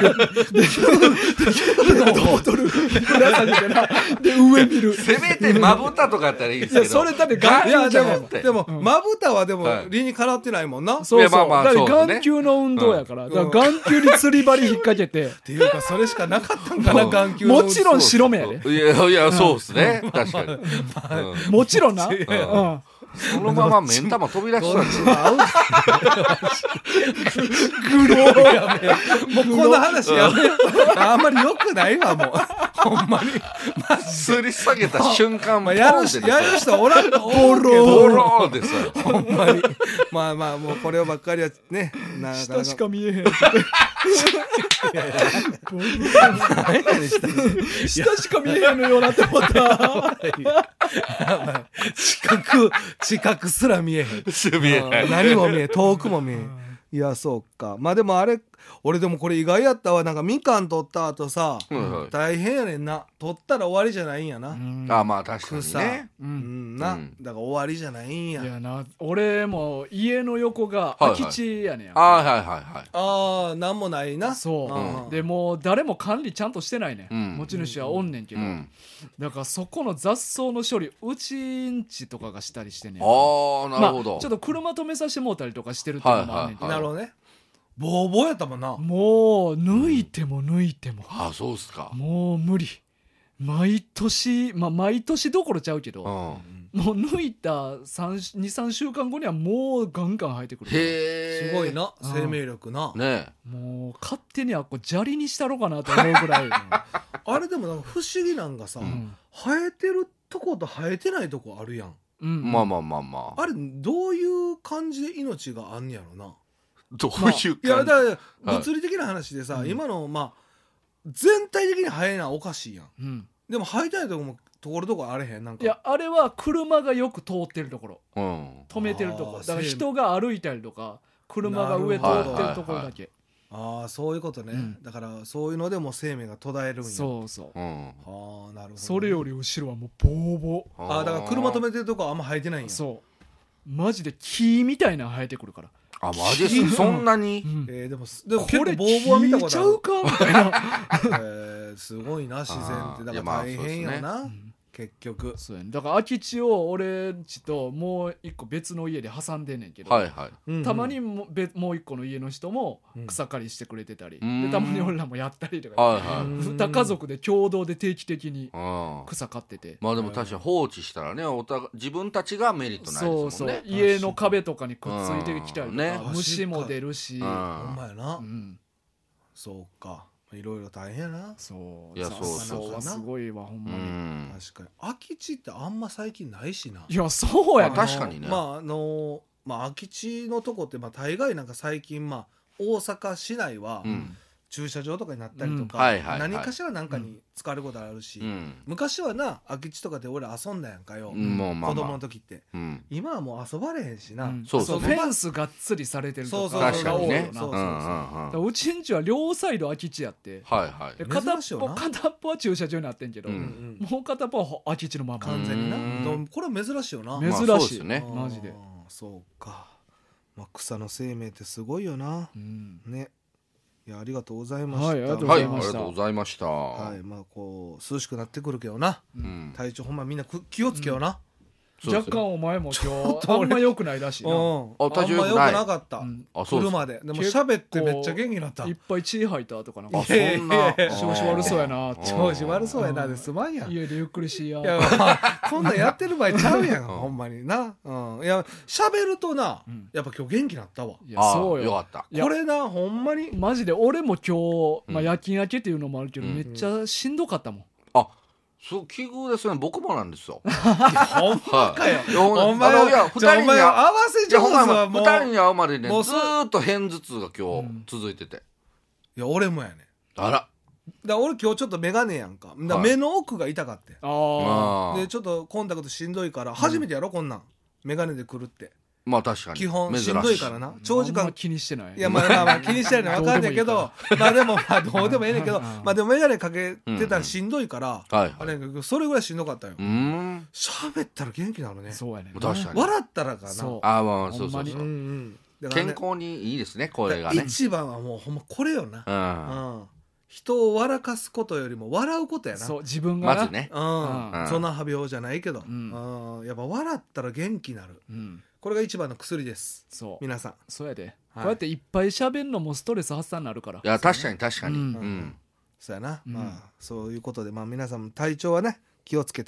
上見る。 せめてまぶたとかやったらいいですけど。いやそれだって眼球じゃない。 でもまぶたはでも理にかなってないもんな。 そうそう。だから眼球の運動やから。だから眼球に釣り針引っ掛けて。 っていうかそれしかなかったんかな眼球の運動。 もちろん白目やで。 いやいやそうですね確かに。 もちろんな。 そのまま目ん玉飛び出しそうやグローやめもうこの話やめあんまり良くないわもうほんまに吊り下げた瞬間まあやるしやる人おらんとボロボローですよほんまにまあまあもうこればっかりはねなかなか下しか見えへん下しか見えへんのよなって思った近く近くすら見えへん見えへん何も見え遠くも見えへんいやそうかまあでもあれ俺でもこれ意外やったわなんかみかん取った後さ、うんはい、大変やねんな取ったら終わりじゃないんやな、うん、 あまあ確かにねうん、うん、な、うん、だから終わりじゃないんやいやな俺も家の横が空き地やねん、はいはい、あはいはいはいああなんもないなそう、うん、でもう誰も管理ちゃんとしてないね、うん、持ち主はおんねんけど、うん、だからそこの雑草の処理うちんちとかがしたりしてんねんああなるほど、 まあ、ちょっと車止めさせてもうたりとかしてるっていうのもあんねんけど、 はいはいはい、なるほどねボーボーやったもんなもう抜いても抜いても、 うん、あそうっすかもう無理毎年まあ毎年どころちゃうけど、うん、もう抜いたにさんしゅうかんごにはもうガンガン生えてくるへえすごいな生命力な、 ねもう勝手にあこう砂利にしたろかなと思うぐらいあれでもなんか不思議なんがさ、うん、生えてるとこと生えてないとこあるやん、 うん、まあまあまあまああれどういう感じで命があんねやろなどういう感じ、まあ、 いやだから物理的な話でさ、はい、今のまあ全体的に生えなおかしいやん、うん、でも生えたいとこもところどころあれへんなんかいやあれは車がよく通ってるところ、うん、止めてるところだから人が歩いたりとか車が上通ってるところだけああそういうことね、うん、だからそういうのでも生命が途絶えるんやそうそう、うん、 ああなるほど、ね、 それより後ろはもうボーボーああだから車止めてるとこはあんま生えてないんやそうマジで木みたいなの生えてくるからあマジですそんなに、 うんえー、でもでも結構ボーボーは見たことあるちゃうかみたいな、 えー、すごいな自然ってだから大変やな、まあね、結局そうや、ね、だから空き地を俺んちともう一個別の家で挟んでんねんけど、 はいはい、 たまにも別もう一個の家の人も草刈りしてくれてたり、うん、でたまに俺らもやったりとか、はいはい、二家族で共同で定期的に草刈っててまあでも確かに放置したらねおた自分たちがメリットないですもんねそうそう家の壁とかにくっついてきたりとか、ね、虫も出るしほんまやな、うん、そうかいろいろ大変やなそういやそうそうはすごいわほんまに、うん、 確かに空き地ってあんま最近ないしないやそうやな、まあ、確かにねまああのまあ空き地のとこってまあ大概なんか最近まあ大阪市内は、うん駐車場とかになったりとか、うんはいはいはい、何かしら何かに使われることあるし、うん、昔はな空き地とかで俺遊んだやんかよ、うん、子供の時って、うん、今はもう遊ばれへんしな、うん、 そうそうフェンスがっつりされてるとか確かにねうちんちは両サイド空き地やって、 はいはい、 片っぽ片っぽは駐車場になってんけど、うん、もう片っぽは空き地のまま完全になこれは珍しいよな珍しい、まあ、そうですねマジでそうか、まあ、草の生命ってすごいよな、うん、ねいやありがとうございました。はい、ありがとうございました。 はい、ありがとうございました。 はい、まあこう涼しくなってくるけどな。うん、体調ほんまみんな気をつけような。 うん、若干お前も今日あんま良くないらしいな。うん、 あんま良くなかった。うん、車で。でも喋ってめっちゃ元気になった。 いっぱい血吐いたとかなんか。 あそんな調子悪そうやな。 調子悪そうやなですまんやん。 家でゆっくりしや。いや、まあ、こんなんやってる場合ちゃうやんほんまにな。うん。いや喋るとな、やっぱ今日元気になったわ。 いやそうよ。 よかった。 これなほんまにマジで俺も今日まあ夜勤明けっていうのもあるけどめっちゃしんどかったもん。 あ。そう奇遇ですね僕もなんですよほんまかよお前いや二人に合わせ上手はもう二人に会うまでねずーっと片頭痛が今日続いてていや俺もやねあらだから俺今日ちょっと眼鏡やんかだから目の奥が痛かってあでちょっとコンタクトしんどいから初めてやろこんなん眼鏡で来るってまあ確かに基本しんどいからな長時間気にしてないいやまあまあまあ気にしてないの分かんないけどまあでもまあどうでもええねんけどまあでも眼鏡かけてたらしんどいからあれやけどそれぐらいしんどかったよ喋ったら元気なのねそうやね笑ったらかなあまあそうそうそう健康にいいですね声がね一番はもうほんまこれよなうん人を笑かすことよりも笑うことやなそう自分がまずねそんな歯病じゃないけどやっぱ笑ったら元気になるこれが一番の薬です。そう皆さん。 そうやで、はい、こうやっていっぱい喋るのもストレス発散になるから。 いや確かに確かに。うん。 うん、そうやな。うん、まあそういうことでまあ皆さんも体調はね気をつけて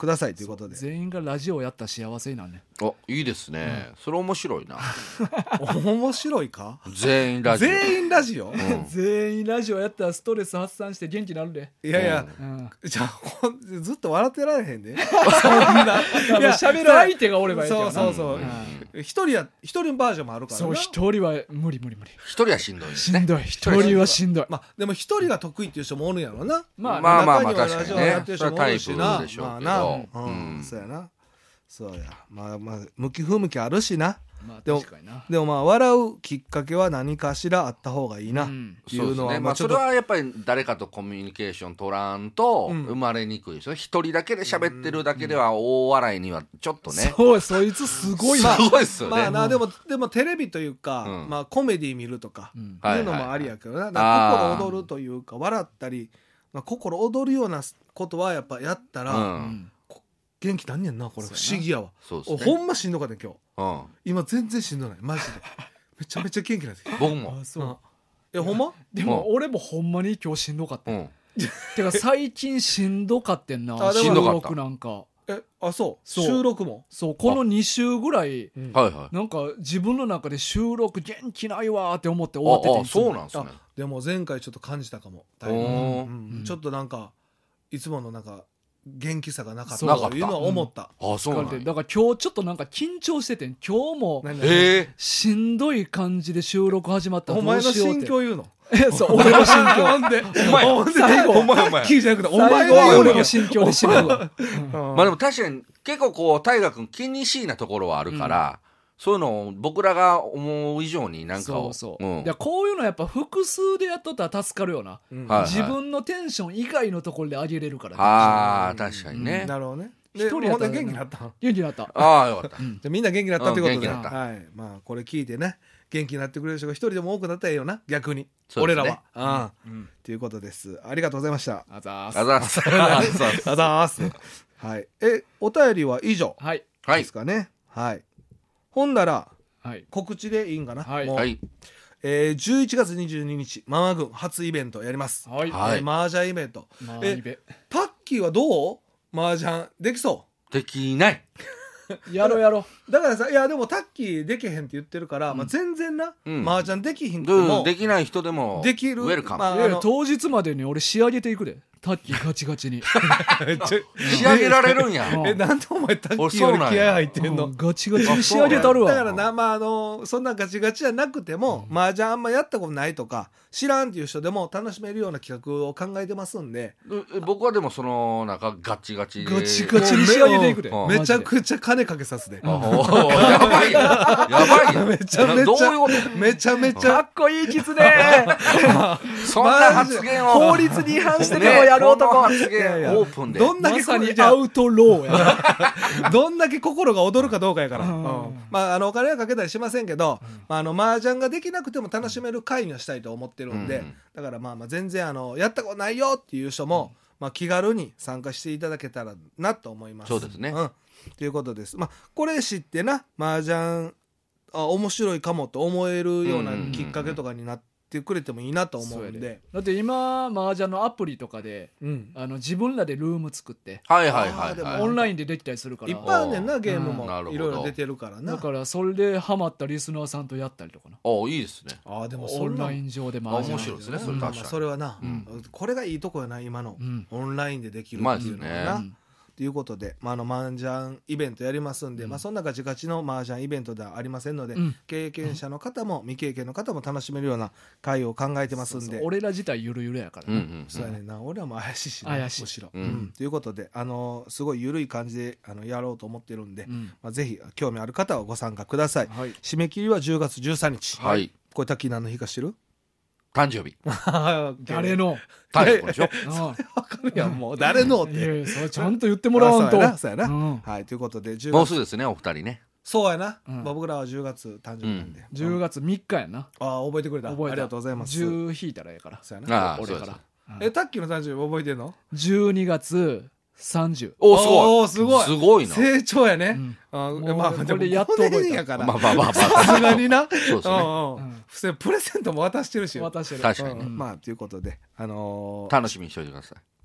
くださいということで。 全員がラジオやったら幸せになるね。 あ、いいですね、うん、それ面白いな。 面白いか。 全員ラジオ全員ラジオ、うん、 全員ラジオやったらストレス発散して元気になるで。 いやいや、うん、じゃあずっと笑ってられへんでそんな。 いや喋る相手がおればいいけどな。 そうそうそう、うん、一人や一人バージョンもあるからな。 そう、一人は無理無理無理。 一人はしんどいですね。しんどい。一人はしんどい。 まあでも一人が得意っていう人もおるんやろな。 まあまあまあまあ確かにね。 それはタイプでしょうけど。まあな、 うん、そうやな。そうや。まあまあ向き不向きあるしな。まあ、でもでもまあ笑うきっかけは何かしらあった方がいいなっていうのは、 まあそれはやっぱり誰かとコミュニケーション取らんと生まれにくいですよ。一人だけで喋ってるだけでは大笑いにはちょっとね。 そう、そいつすごいな。 すごいっすよね。 まあな、でもでもテレビというか、まあコメディ見るとかいうのもありやけどな。心躍るというか笑ったり、まあ心躍るようなことはやっぱやったら元気なんねんな。これ不思議やわ。ほんましんどかった今日。うん、今全然しんどないマジで。めちゃめちゃ元気なんですよ。 僕も。 あ、そう。 え、ほんま？ でも俺もほんまに今日しんどかった。うん、てか最近しんどかってんな。 しんどかった。 収録なんか。 え、あ、そう。収録も。 そう、このに週ぐらい、なんか自分の中で収録元気ないわって思って終わってて。 あ、そうなんですね。 でも前回ちょっと感じたかも。うん、ちょっとなんかいつものなんか。元気さがなかったというのは思った。 あ、そうなんだ。 だから今日ちょっとなんか緊張してて、今日もしんどい感じで収録始まった。 お前の心境言うの？ そう、俺の心境。 なんで？ お前最後、お前聞いじゃなくて、お前が俺の心境で締めるわ。 まあでも確かに結構こう大河君気にしいなところはあるから。そういうのを僕らが思う以上になんかをそうそう、うん、いやこういうのやっぱ複数でやっとったら助かるよな、うんはいはい、自分のテンション以外のところで上げれるから、ね、 ああ確かにね、 うん、なるほどね。 一人やったら元気になった元気になった。 ああよかった、うん、 じゃあみんな元気になったってことで、うん、元気になった、 はい、まあこれ聞いてね元気になってくれる人が一人でも多くなったらええよな逆に、ね、俺らはああ、うん、っていうことです。ありがとうございました。 あざーすあざーすあざーすはい。えお便りは以上ですかね。はい、はい、ほんならはい、告知でいいんかな、はいはいえー、じゅういちがつにじゅうににちママ軍初イベントやります、はいえー、マージャンイベント、えタッキーはどう？マージャンできそう？ できないやろうやろう。だからさ、いやでもタッキーできへんって言ってるから、うんまあ、全然な、うん、マージャンできひんくても、 うん、できない人でもできるウェルカム、まあ、いや当日までに俺仕上げていくでタッキーガチガチに仕上げられるんやえなんでお前タッキーより気合入ってんの？ ガチガチに仕上げたるわ。 だからな、まあ、あのそんなガチガチじゃなくても、うん、麻雀あんまやったことないとか知らんっていう人でも楽しめるような企画を考えてますんで。 僕はでもそのなんかガチガチでガチガチに仕上げていくでめちゃくちゃ金かけさすで、うん、 やばいやばいやめちゃめちゃどういうことめちゃめちゃかっこいいキツネそんな発言を法律に違反してでもやる男、 ね、発言オープンでどんだけまさにアウトローやどんだけ心が躍るかどうかやから、うんうん、まああのお金はかけたりしませんけど、うんまあ、あの麻雀ができなくても楽しめる会にはしたいと思ってるんで、うん、だからまあまあ全然あのやったことないよっていう人も、うんまあ、気軽に参加していただけたらなと思います。 そうですね、 うん、ということです。まあこれ知ってな麻雀あ面白いかもと思えるようなきっかけとかになってくれてもいいなと思うんで、 だって今麻雀のアプリとかで、うん、あの自分らでルーム作ってはいはいはい、はい、 オンラインでできたりするからいっぱいあんねんなゲームもいろいろ出てるからな。 だからそれでハマったリスナーさんとやったりとかな。 あいいですね。 あでもオンライン上で麻雀面白いですね。それ確かに、 まあ、それはな、うん、これがいいとこやな今の、うん、オンラインでできるっていうのがな、うんということで、まあ、あの麻雀イベントやりますんで、うんまあ、そんなガチガチの麻雀イベントではありませんので、うん、経験者の方も未経験の方も楽しめるような会を考えてますんで。そうそう俺ら自体ゆるゆるやからな、 うんうんうん、そうやねんな。俺らも怪しいし、ね、 怪しいむしろ、うんうん、ということで、あのー、すごいゆるい感じであのやろうと思ってるんで、うんまあ、ぜひ興味ある方はご参加ください、はい、締め切りはじゅうがつじゅうさんにち、はい、これタッキー何の日か知ってる？ 誕生日誰の誕生日でしょ分かるやんもう誰のって、 いやいやそれちゃんと言ってもらわんと。 そうやな、うん、はいということでじゅうがつもうすぐですねお二人ね。 そうやな、うんまあ、僕らはじゅうがつ誕生日なんで、うん、 じゅうがつみっかやな。 あ覚えてくれた。覚えたありがとうございます。 じゅう引いたらええから。 そうやなあ俺からえタッキーの誕生日覚えてんの？ じゅうにがつさんじゅう。 おすごいおすごいすごいな。 成長やね、うん、あまあこれやっと覚えたからまあまあまあさすがになそうですね、うんうん普通プレゼントも渡してるし渡してる確かに、うん、まあということで、あのー、楽しみにしておいてください。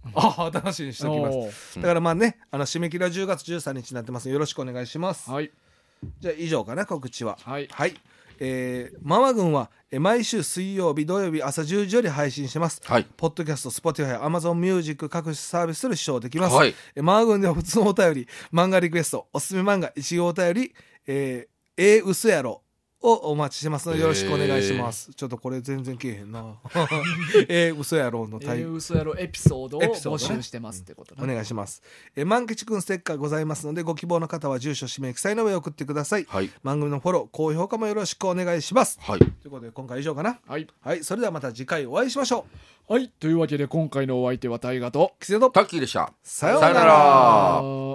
ああ楽しみにしておきますだからまあねあの締め切りはじゅうがつじゅうさんにちになってます。よろしくお願いします。 はいじゃあ以上かな告知は。 はい、 はいえー、ママ軍は毎週水曜日土曜日朝じゅうじより配信してます、はい、ポッドキャスト Spotify Amazon Music 各種サービスで視聴できます、はい、ママ軍では普通のお便り漫画リクエストおすすめ漫画一号お便りえー、えー、嘘やろをお待ちしてますのでよろしくお願いします、えー、ちょっとこれ全然けえへんなえー、嘘やろのタイプ、 えー、嘘やろエピソードを募集してますってことね、 うん、お願いします。えー、万吉くんステッカーございますのでご希望の方は住所氏名記載の上送ってください、はい、番組のフォロー高評価もよろしくお願いします、はい、ということで今回以上かな。はい、はい、それではまた次回お会いしましょう。はいというわけで今回のお相手は大河とキセとタッキーでした。 さようなら。